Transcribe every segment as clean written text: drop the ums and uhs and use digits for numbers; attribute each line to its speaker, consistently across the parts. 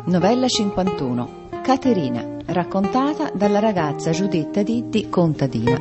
Speaker 1: Novella 51. Caterina, raccontata dalla ragazza Giuditta Ditti, contadina.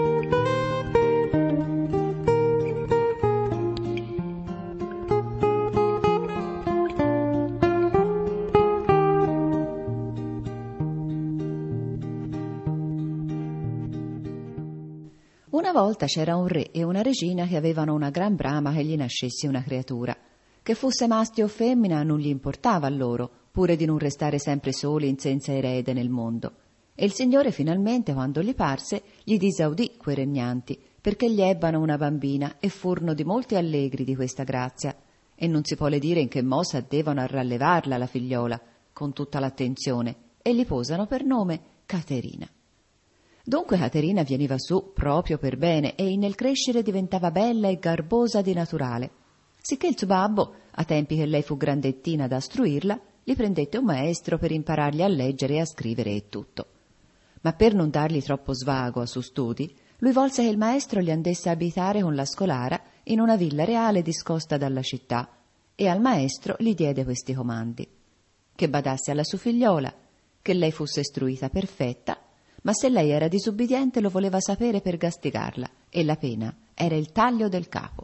Speaker 1: Una volta c'era un re e una regina che avevano una gran brama che gli nascesse una creatura. Che fosse maschio o femmina non gli importava a loro, pure di non restare sempre soli senza erede nel mondo. E il Signore finalmente, quando gli parse, gli disaudì quei regnanti, perché gli ebbano una bambina e furono di molti allegri di questa grazia. E non si vuole dire in che mossa devono a rallevarla la figliola, con tutta l'attenzione, e gli posano per nome Caterina. Dunque Caterina veniva su proprio per bene e nel crescere diventava bella e garbosa di naturale. Sicché il suo babbo, a tempi che lei fu grandettina da istruirla, gli prendette un maestro per imparargli a leggere e a scrivere e tutto. Ma per non dargli troppo svago a suoi studi, lui volse che il maestro gli andesse a abitare con la scolara in una villa reale discosta dalla città, e al maestro gli diede questi comandi: che badasse alla sua figliola, che lei fosse istruita perfetta, ma se lei era disubbidiente lo voleva sapere per gastigarla, e la pena era il taglio del capo.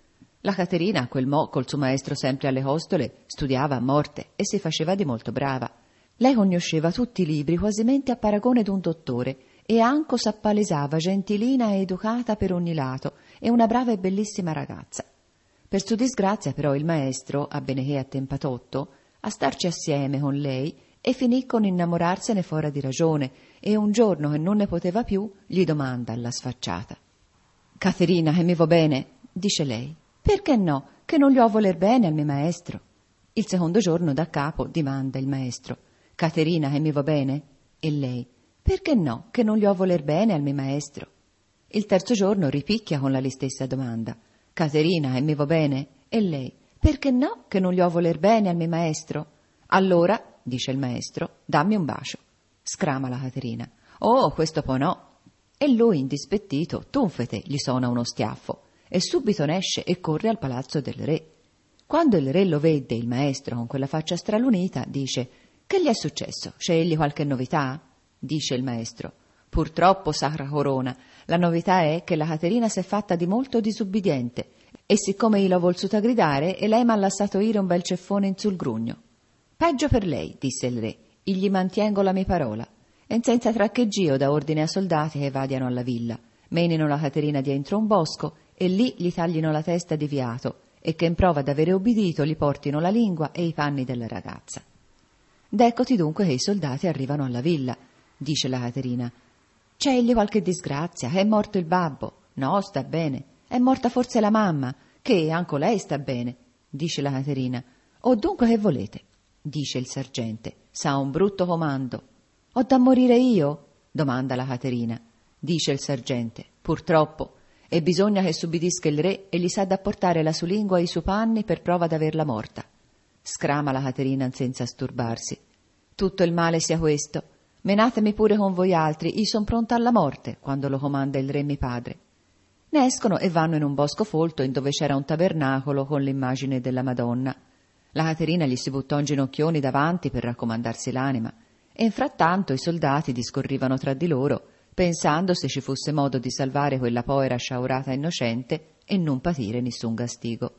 Speaker 1: La Caterina, a quel mo', col suo maestro sempre alle costole, studiava a morte e si faceva di molto brava. Lei conosceva tutti i libri quasimente a paragone d'un dottore e anco s'appalesava gentilina e educata per ogni lato e una brava e bellissima ragazza. Per sua disgrazia però il maestro, a bene che a tempatotto, a starci assieme con lei e finì con innamorarsene fuori di ragione, e un giorno che non ne poteva più gli domanda alla sfacciata: «Caterina, che mi va bene?» dice lei. «Perché no? Che non gli ho voler bene al mio maestro?» Il secondo giorno da capo dimanda il maestro: «Caterina, che mi va bene?» E lei: «Perché no? Che non gli ho voler bene al mio maestro?» Il terzo giorno ripicchia con la stessa domanda: «Caterina, che mi va bene?» E lei: «Perché no? Che non gli ho voler bene al mio maestro?» «Allora», dice il maestro, «dammi un bacio». Scrama la Caterina: «Oh, questo poi no!» E lui, indispettito, tunfete, gli suona uno schiaffo e subito ne esce e corre al palazzo del re. Quando il re lo vede, il maestro, con quella faccia stralunita, dice: «Che gli è successo? C'è egli qualche novità?» Dice il maestro: «Purtroppo, sacra corona, la novità è che la Caterina s'è fatta di molto disubbidiente, e siccome io l'ho volsuta gridare, e lei m'ha lasciato ire un bel ceffone in sul grugno». «Peggio per lei», disse il re, «io gli mantengo la mia parola». E senza traccheggio dà ordine ai soldati che vadiano alla villa, menino la Caterina dietro un bosco e lì gli taglino la testa di fiato, e che in prova d'avere obbedito gli portino la lingua e i panni della ragazza. D'eccoti dunque che i soldati arrivano alla villa. Dice la Caterina: «C'è egli qualche disgrazia? È morto il babbo?» «No, sta bene». «È morta forse la mamma?» «Che anche lei sta bene», dice la Caterina. «O dunque che volete?» dice il sergente. «S'ha un brutto comando». «Ho da morire io?» domanda la Caterina. Dice il sergente: «Purtroppo, e bisogna che subbidisca il re e gli sa da portare la sua lingua e i suoi panni per prova d'averla morta». Scrama la Caterina senza sturbarsi: «Tutto il male sia questo. Menatemi pure con voi altri, io son pronta alla morte quando lo comanda il re mio padre». Ne escono e vanno in un bosco folto in dove c'era un tabernacolo con l'immagine della Madonna. La Caterina gli si buttò in ginocchioni davanti per raccomandarsi l'anima, e infrattanto i soldati discorrivano tra di loro, pensando se ci fosse modo di salvare quella povera sciaurata innocente e non patire nessun gastigo.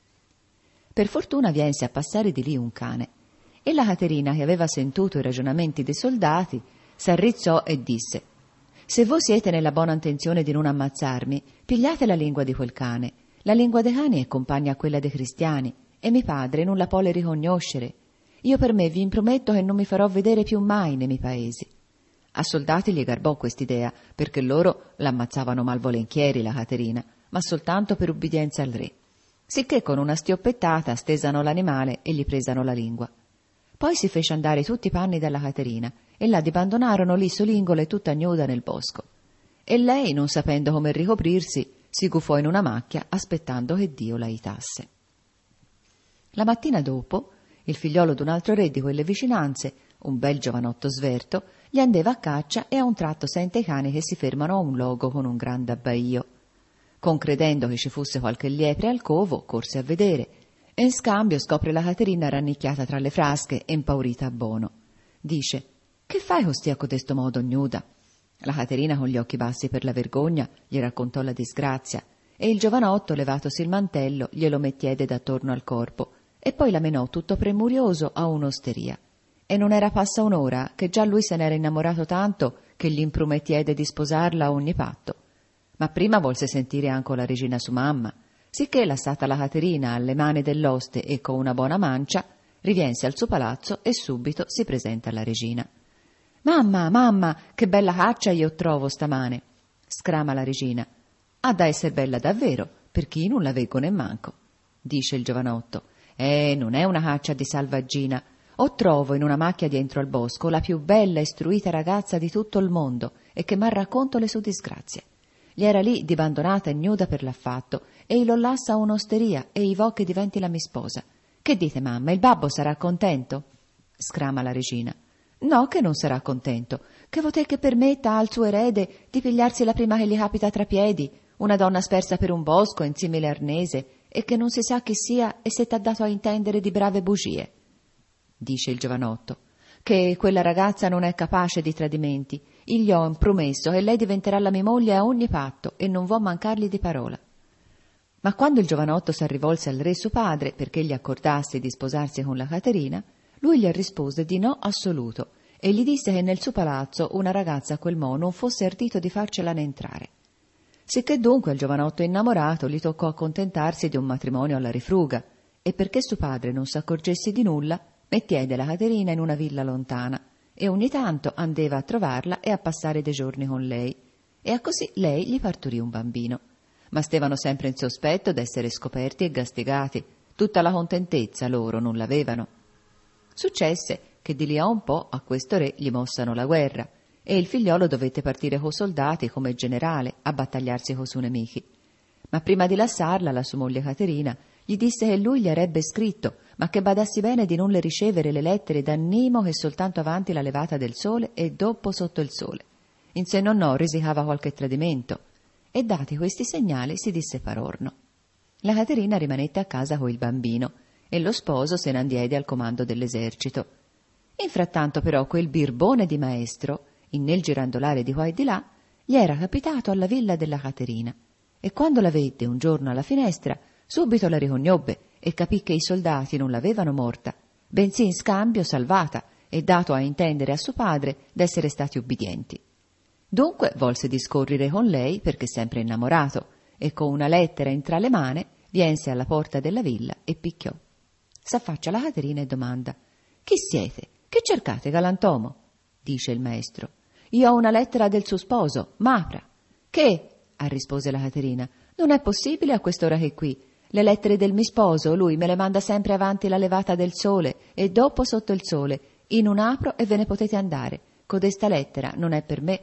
Speaker 1: Per fortuna viense a passare di lì un cane, e la Caterina, che aveva sentuto i ragionamenti dei soldati, s'arrizzò e disse: «Se voi siete nella buona intenzione di non ammazzarmi, pigliate la lingua di quel cane. La lingua dei cani è compagna a quella dei cristiani, e mio padre non la può riconoscere. Io per me vi imprometto che non mi farò vedere più mai nei miei paesi». A soldati gli garbò quest'idea, perché loro l'ammazzavano malvolentieri la Caterina, ma soltanto per ubbidienza al re. Sicché con una stioppettata stesano l'animale e gli presano la lingua. Poi si fece andare tutti i panni dalla Caterina, e la abbandonarono lì solingola e tutta gnuda nel bosco. E lei, non sapendo come ricoprirsi, si gufò in una macchia aspettando che Dio la aitasse. La mattina dopo, il figliolo d'un altro re di quelle vicinanze, un bel giovanotto sverto, gli andava a caccia e a un tratto sente i cani che si fermano a un logo con un grande abbaio. Concredendo che ci fosse qualche liepre al covo, corse a vedere, e in scambio scopre la Caterina rannicchiata tra le frasche e impaurita a bono. Dice: «Che fai costia codesto modo gnuda?» La Caterina, con gli occhi bassi per la vergogna, gli raccontò la disgrazia, e il giovanotto, levatosi il mantello, glielo mettiede d'attorno al corpo e poi la menò tutto premurioso a un'osteria. E non era passa un'ora che già lui se n'era innamorato tanto che gli impromettiede di sposarla a ogni patto. Ma prima volse sentire anche la regina su mamma, sicché lassata la Caterina alle mani dell'oste e con una buona mancia, riviense al suo palazzo e subito si presenta alla regina. «Mamma, mamma, che bella caccia io trovo stamane!» scrama la regina. «Ha da esser bella davvero, per chi non la veggo nemmanco», dice il giovanotto. Non è una caccia di salvaggina. O trovo in una macchia dientro al bosco la più bella e istruita ragazza di tutto il mondo e che m'ha racconto le sue disgrazie. Gli era lì dibandonata e gnuda per l'affatto e i l'ho lassa a un'osteria e i vo che diventi la mia sposa. Che dite, mamma, il babbo sarà contento?» scrama la regina. «No, che non sarà contento, che votè che permetta al suo erede di pigliarsi la prima che gli capita tra piedi, una donna spersa per un bosco in simile arnese e che non si sa chi sia e se t'ha dato a intendere di brave bugie», dice il giovanotto, «che quella ragazza non è capace di tradimenti. Gli ho promesso che lei diventerà la mia moglie a ogni patto e non vo mancargli di parola». Ma quando il giovanotto si rivolse al re suo padre perché gli accordasse di sposarsi con la Caterina, lui gli rispose di no assoluto e gli disse che nel suo palazzo una ragazza a quel mo' non fosse ardito di farcela ne entrare. Sicché dunque al giovanotto innamorato gli toccò accontentarsi di un matrimonio alla rifruga, e perché suo padre non s'accorgesse di nulla, mettiede la Caterina in una villa lontana e ogni tanto andeva a trovarla e a passare dei giorni con lei, e a così lei gli parturì un bambino. Ma stevano sempre in sospetto d'essere scoperti e gastigati, tutta la contentezza loro non l'avevano. Successe che di lì a un po' a questo re gli mossano la guerra e il figliolo dovette partire co' soldati come generale a battagliarsi co' suoi nemici. Ma prima di lasciarla la sua moglie Caterina gli disse che lui gli avrebbe scritto, ma che badassi bene di non le ricevere le lettere d'annimo che soltanto avanti la levata del sole e dopo sotto il sole. In se no risicava qualche tradimento, e dati questi segnali si disseparorno. La Caterina rimanette a casa co' il bambino e lo sposo se ne andiede al comando dell'esercito. Infrattanto però quel birbone di maestro, nel girandolare di qua e di là, gli era capitato alla villa della Caterina, e quando la vede un giorno alla finestra, subito la ricognobbe e capì che i soldati non l'avevano morta, bensì in scambio salvata e dato a intendere a suo padre d'essere stati ubbidienti. Dunque volse discorrere con lei perché sempre innamorato, e con una lettera in tra le mani viense alla porta della villa e picchiò. S'affaccia la Caterina e domanda: «Chi siete? Che cercate, galantomo?» dice il maestro. «Io ho una lettera del suo sposo, m'apra». «Che?» rispose la Caterina. «Non è possibile a quest'ora che qui. Le lettere del mio sposo lui me le manda sempre avanti la levata del sole e dopo sotto il sole. In un apro e ve ne potete andare. Codesta lettera non è per me».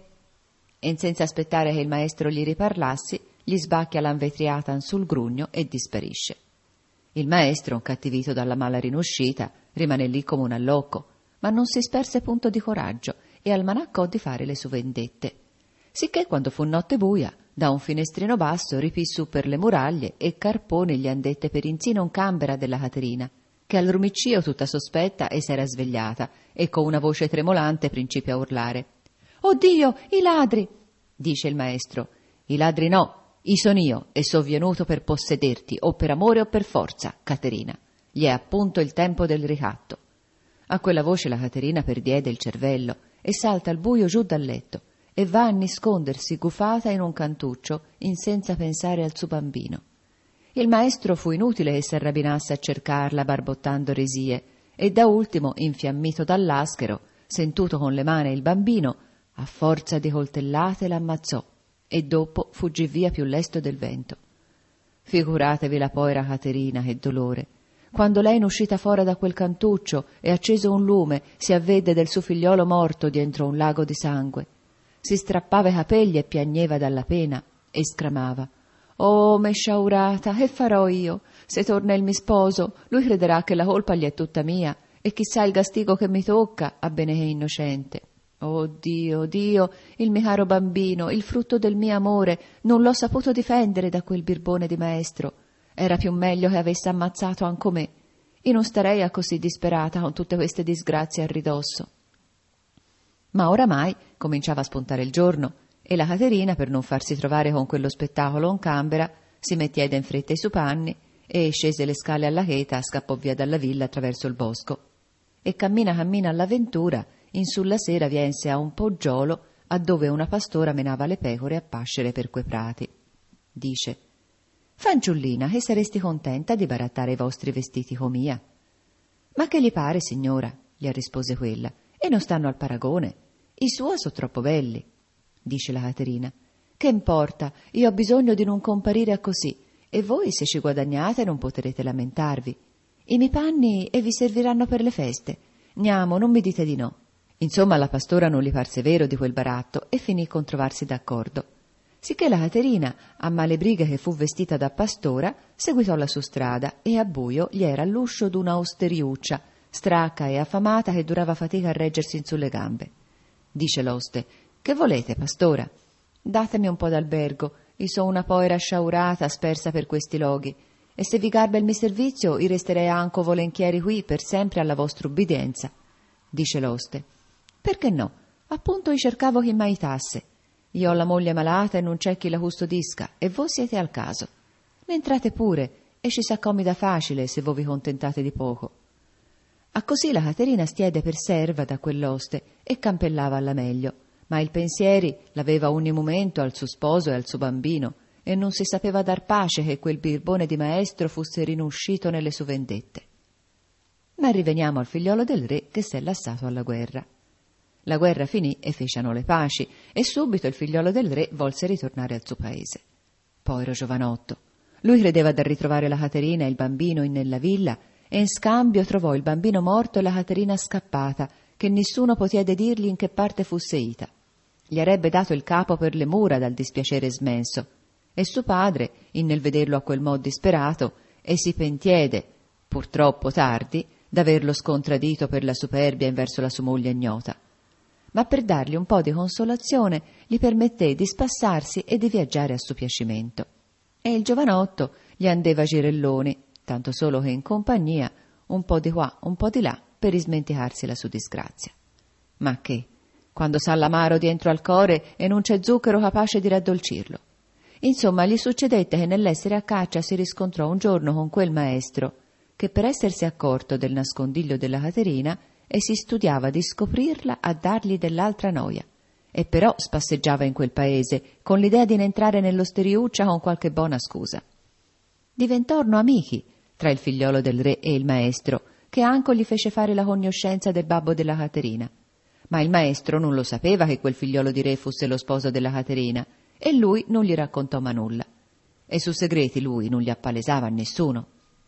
Speaker 1: E senza aspettare che il maestro gli riparlassi, gli sbacchia l'anvetriata sul grugno e disperisce. Il maestro, incattivito dalla mala rinoscita, rimane lì come un allocco, ma non si sperse punto di coraggio e almanaccò di fare le sue vendette. Sicché quando fu notte buia, da un finestrino basso ripì su per le muraglie e carpone gli andette per insino un cambera della Caterina, che al rumiccio tutta sospetta e s'era svegliata e con una voce tremolante principia a urlare. «Oh Dio, i ladri!» dice il maestro. «I ladri no, i son io e so venuto per possederti o per amore o per forza, Caterina. Gli è appunto il tempo del ricatto». A quella voce la Caterina perdiede il cervello e salta al buio giù dal letto e va a nascondersi gufata in un cantuccio in senza pensare al suo bambino. Il maestro fu inutile che s'arrabinasse a cercarla barbottando resie e da ultimo, infiammito dall'aschero, sentuto con le mani il bambino, a forza di coltellate l'ammazzò e dopo fuggì via più lesto del vento. Figuratevi la povera Caterina che dolore. Quando lei, uscita fuori da quel cantuccio e acceso un lume, si avvede del suo figliolo morto dietro un lago di sangue. Si strappava i capelli e piagneva dalla pena e sclamava: «Oh, me sciaurata, che farò io? Se torna il mio sposo, lui crederà che la colpa gli è tutta mia e chissà il gastigo che mi tocca, a bene che innocente. Oh Dio, Dio, il mio caro bambino, il frutto del mio amore, non l'ho saputo difendere da quel birbone di maestro. Era più meglio che avesse ammazzato anco me. Io non starei a così disperata con tutte queste disgrazie a ridosso. Ma oramai cominciava a spuntare il giorno e la Caterina, per non farsi trovare con quello spettacolo in cambera, si mettiede in fretta i suoi panni e scese le scale alla cheta, scappò via dalla villa attraverso il bosco. E cammina all'avventura, in sulla sera viense a un poggiolo a dove una pastora menava le pecore a pascere per quei prati. Dice: «Fanciullina, che saresti contenta di barattare i vostri vestiti com'ia?» «Ma che gli pare, signora?» gli rispose quella. «E non stanno al paragone. I suoi sono troppo belli». Dice la Caterina: «Che importa, io ho bisogno di non comparire a così, e voi se ci guadagnate non potrete lamentarvi. I miei panni e vi serviranno per le feste. Niamo, non mi dite di no». Insomma, alla pastora non gli parse vero di quel baratto e finì con trovarsi d'accordo. Sicché la Caterina, a male brighe che fu vestita da pastora, seguitò su strada e a buio gli era all'uscio d'una osteriuccia, stracca e affamata che durava fatica a reggersi in sulle gambe. Dice l'oste: «Che volete, pastora?» «Datemi un po' d'albergo, io so una povera sciaurata spersa per questi loghi, e se vi garba il mio servizio, io resterei anco volentieri qui per sempre alla vostra ubbidienza». Dice l'oste: «Perché no? Appunto io cercavo chi m'aitasse. Io ho la moglie malata e non c'è chi la custodisca, e voi siete al caso. Ne entrate pure, e ci s'accomida facile se voi vi contentate di poco». A così la Caterina stiede per serva da quell'oste e campellava alla meglio, ma il pensieri l'aveva ogni momento al suo sposo e al suo bambino, e non si sapeva dar pace che quel birbone di maestro fosse rinuscito nelle sue vendette. Ma riveniamo al figliolo del re che s'è lasciato alla guerra. La guerra finì e fecero le paci, e subito il figliolo del re volse ritornare al suo paese. Povero giovanotto! Lui credeva di ritrovare la Caterina e il bambino nella villa, e in scambio trovò il bambino morto e la Caterina scappata, che nessuno potiede dirgli in che parte fosse ita. Gli avrebbe dato il capo per le mura dal dispiacere smenso, e suo padre, nel vederlo a quel mod disperato, e si pentiede, purtroppo tardi, d'averlo scontradito per la superbia verso la sua moglie ignota. Ma per dargli un po' di consolazione gli permetté di spassarsi e di viaggiare a suo piacimento. E il giovanotto gli andeva girelloni, tanto solo che in compagnia, un po' di qua, un po' di là, per ismenticarsi la sua disgrazia. Ma che, quando s'ha l'amaro dietro al core e non c'è zucchero capace di raddolcirlo. Insomma, gli succedette che nell'essere a caccia si riscontrò un giorno con quel maestro, che per essersi accorto del nascondiglio della Caterina e si studiava di scoprirla a dargli dell'altra noia, e però spasseggiava in quel paese con l'idea di entrare nell'osteriuccia con qualche buona scusa. Diventorono amici tra il figliolo del re e il maestro, che anco gli fece fare la cognoscenza del babbo della Caterina. Ma il maestro non lo sapeva che quel figliolo di re fosse lo sposo della Caterina, e lui non gli raccontò ma nulla. E su segreti lui non li appalesava a nessuno.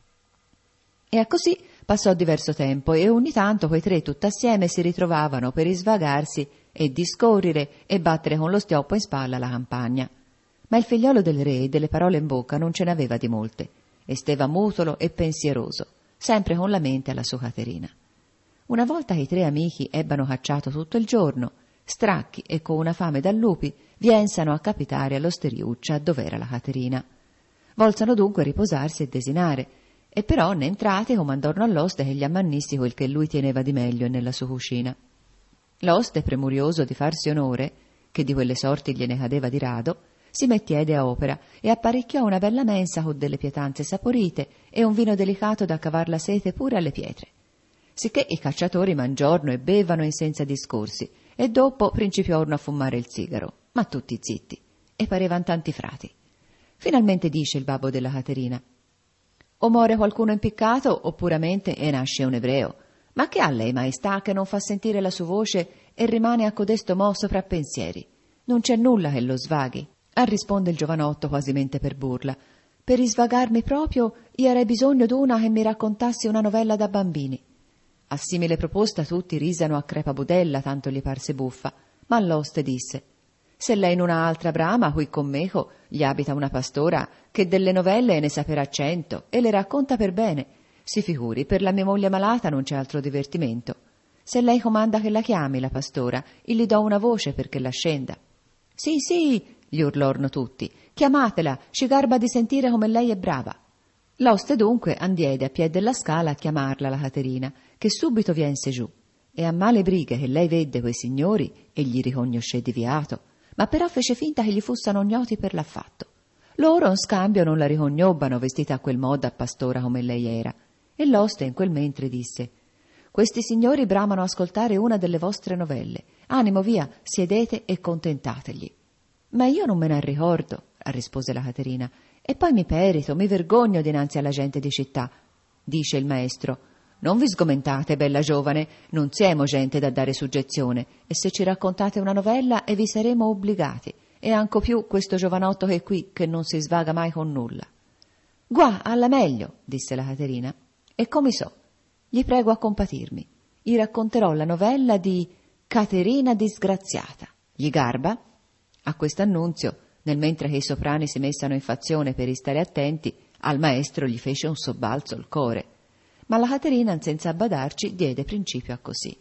Speaker 1: E a così passò diverso tempo, e ogni tanto quei tre tutt'assieme si ritrovavano per isvagarsi e discorrere e battere con lo stioppo in spalla la campagna. Ma il figliolo del re delle parole in bocca non ce n'aveva di molte, e steva mutolo e pensieroso, sempre con la mente alla sua Caterina. Una volta che i tre amici ebbano cacciato tutto il giorno, stracchi e con una fame da lupi, viensano a capitare all'osteriuccia dov'era la Caterina. Volsano dunque riposarsi e desinare, e però ne entrati comandorno all'oste che gli ammannissi quel che lui teneva di meglio nella sua cucina. L'oste, premurioso di farsi onore, che di quelle sorti gliene cadeva di rado, si mettiede a opera e apparecchiò una bella mensa con delle pietanze saporite e un vino delicato da cavar la sete pure alle pietre. Sicché i cacciatori mangiorno e bevano in senza discorsi, e dopo principiorno a fumare il sigaro, ma tutti zitti, e parevan tanti frati. Finalmente dice il babbo della Caterina: «O muore qualcuno impiccato, o puramente e nasce un ebreo. Ma che ha lei, maestà, che non fa sentire la sua voce e rimane a codesto mo sopra pensieri? Non c'è nulla che lo svaghi». Risponde il giovanotto quasimente per burla: «Per isvagarmi proprio, io avrei bisogno d'una che mi raccontasse una novella da bambini». A simile proposta tutti risano a crepabudella, tanto gli parse buffa, ma l'oste disse: «Se lei non ha altra brama, qui con meco gli abita una pastora che delle novelle ne saperà 100 e le racconta per bene. Si figuri, per la mia moglie malata non c'è altro divertimento. Se lei comanda che la chiami la pastora, io gli do una voce perché la scenda». «Sì, sì», gli urlorno tutti, «chiamatela, ci garba di sentire come lei è brava». L'oste dunque andiede a piè della scala a chiamarla la Caterina, che subito viense giù, e a male brighe che lei vedde quei signori e gli ricognoscé di viato, ma però fece finta che gli fussano gnoti per l'affatto. Loro in scambio non la ricognobbano vestita a quel modo a pastora come lei era, e l'oste in quel mentre disse: «Questi signori bramano ascoltare una delle vostre novelle. Animo via, siedete e contentategli». «Ma io non me ne ricordo», rispose la Caterina, «e poi mi perito, mi vergogno dinanzi alla gente di città». Dice il maestro: «Non vi sgomentate, bella giovane, non siamo gente da dare suggezione, e se ci raccontate una novella e vi saremo obbligati, e anco più questo giovanotto che è qui, che non si svaga mai con nulla». «Gua, alla meglio», disse la Caterina, «e come so, gli prego a compatirmi. Gli racconterò la novella di Caterina disgraziata. Gli garba?» A quest'annunzio, nel mentre che i soprani si messano in fazione per ristare attenti, al maestro gli fece un sobbalzo il core, ma la Caterina, senza badarci, diede principio a così.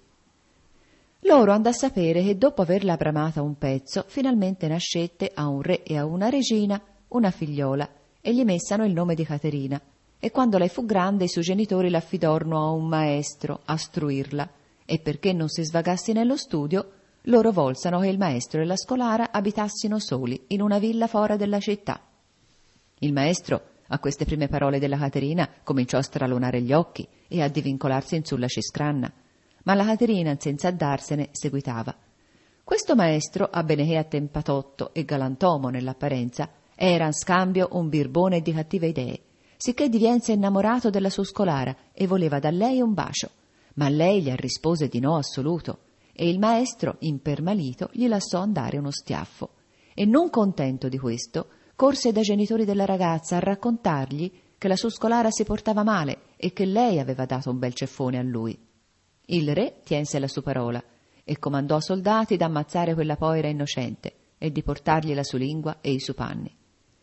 Speaker 1: Loro andò a sapere che dopo averla bramata un pezzo, finalmente nascette a un re e a una regina una figliola, e gli messano il nome di Caterina, e quando lei fu grande i suoi genitori l'affidorno a un maestro a struirla, e perché non si svagassi nello studio, loro volsano che il maestro e la scolara abitassino soli in una villa fora della città. Il maestro, a queste prime parole della Caterina, cominciò a stralunare gli occhi e a divincolarsi in sulla ciscranna, ma la Caterina, senza darsene, seguitava: «Questo maestro, abbene che attempatotto e galantomo nell'apparenza, era in scambio un birbone di cattive idee, sicché divense innamorato della sua scolara e voleva da lei un bacio, ma lei gli rispose di no assoluto, e il maestro, impermalito, gli lasciò andare uno stiaffo, e non contento di questo corse dai genitori della ragazza a raccontargli che la sua scolara si portava male e che lei aveva dato un bel ceffone a lui. Il re tiense la sua parola e comandò a soldati d'ammazzare quella povera innocente e di portargli la sua lingua e i suoi panni.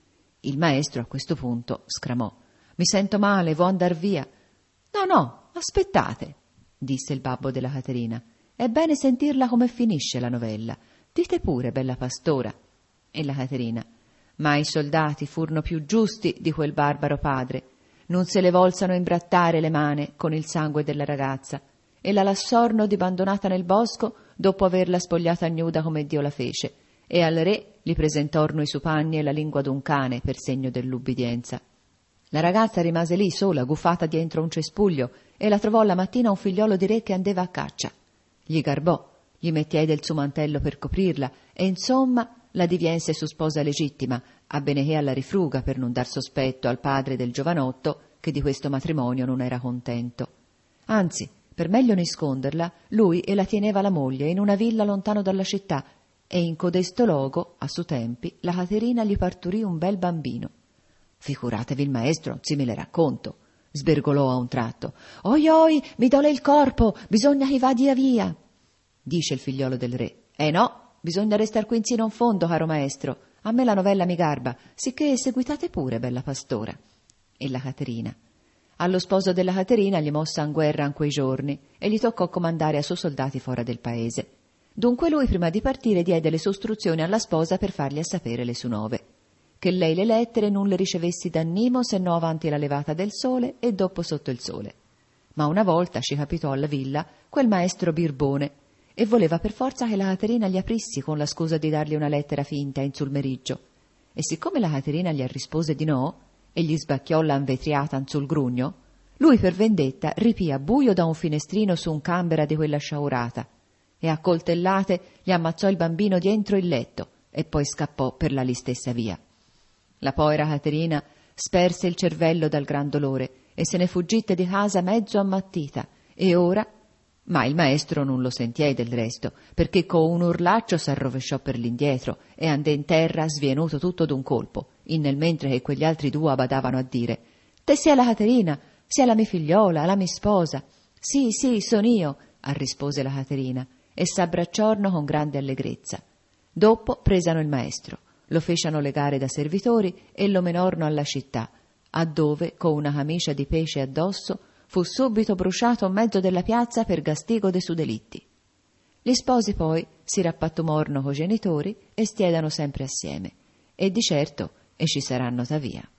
Speaker 1: Il maestro a questo punto scramò: «Mi sento male, vo' andar via». «No, no, aspettate», disse il babbo della Caterina, «è bene sentirla come finisce la novella. Dite pure, bella pastora». E la Caterina: «Ma i soldati furono più giusti di quel barbaro padre, non se le volsano imbrattare le mani con il sangue della ragazza, e la lassorno dibandonata nel bosco dopo averla spogliata gnuda come Dio la fece, e al re gli presentorno i suoi panni e la lingua d'un cane per segno dell'ubbidienza. La ragazza rimase lì sola, guffata dietro un cespuglio, e la trovò la mattina un figliolo di re che andeva a caccia. Gli garbò, gli mettiede il suo mantello per coprirla, e insomma la diviense su sposa legittima, abbene che alla rifruga per non dar sospetto al padre del giovanotto che di questo matrimonio non era contento. Anzi, per meglio nasconderla, lui e la teneva la moglie in una villa lontano dalla città, e in codesto logo, a suoi tempi, la Caterina gli parturì un bel bambino. Figuratevi il maestro, simile racconto. Sbergolò a un tratto: «Oi oi, mi dole il corpo, bisogna che vadia via». Dice il figliolo del re: no, bisogna restar qui insino in fondo, caro maestro, a me la novella mi garba, sicché seguitate pure, bella pastora». E la Caterina: allo sposo della Caterina gli mossa in guerra in quei giorni e gli toccò comandare a suoi soldati fora del paese. Dunque lui, prima di partire, diede le sue istruzioni alla sposa per fargli a sapere le sue nove, che lei le lettere non le ricevessi da Nimo se no avanti la levata del sole e dopo sotto il sole. Ma una volta ci capitò alla villa quel maestro birbone e voleva per forza che la Caterina gli aprissi con la scusa di dargli una lettera finta in sul meriggio, e siccome la Caterina gli rispose di no e gli sbacchiò la invetriata in sul grugno, lui per vendetta ripì a buio da un finestrino su un cambera di quella sciaurata e a coltellate gli ammazzò il bambino dientro il letto e poi scappò per la lì stessa via. La povera Caterina sperse il cervello dal gran dolore e se ne fuggite di casa mezzo ammattita, e ora... Ma il maestro non lo sentii del resto, perché con un urlaccio s'arrovesciò per l'indietro e andò in terra svienuto tutto d'un colpo, in nel mentre che quegli altri due badavano a dire: «Te sia la Caterina, sia la mia figliola, la mia sposa». «Sì, sì, son io», rispose la Caterina, e s'abbracciorno con grande allegrezza. Dopo presano il maestro, lo fecero legare da servitori e lo menorno alla città, a dove, con una camicia di pesce addosso, fu subito bruciato in mezzo della piazza per gastigo de su delitti. Gli sposi poi si rappattumorno co genitori e stiedano sempre assieme, e di certo ci saranno ta via.